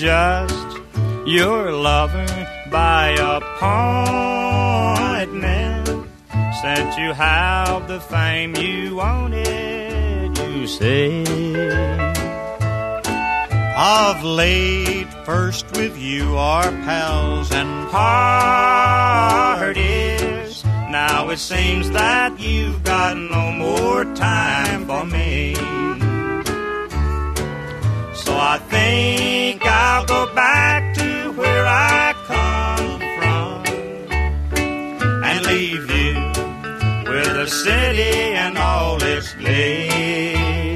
just your lover by appointment. Since you have the fame you wanted, you say. Of late, first with you are pals and Parties. Now it seems that you've got no more time for me. So I think I'll go back to where I come from and leave you with the city and all its glee.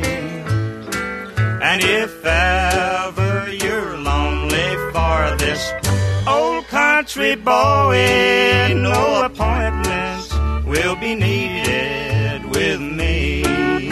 And if ever you're lonely for this old country boy, no appointments will be needed with me.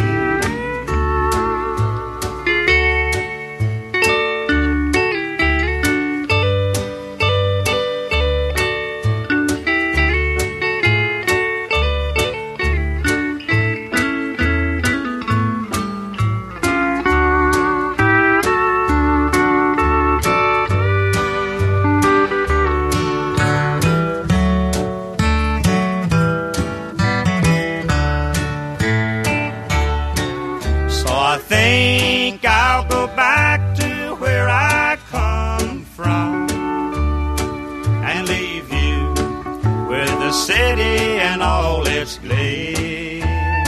I think I'll go back to where I come from and leave you with the city and all its glee.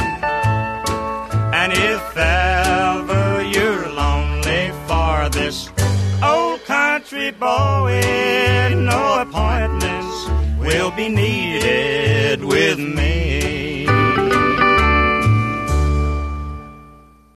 And if ever you're lonely for this old country boy, no appointments will be needed with me.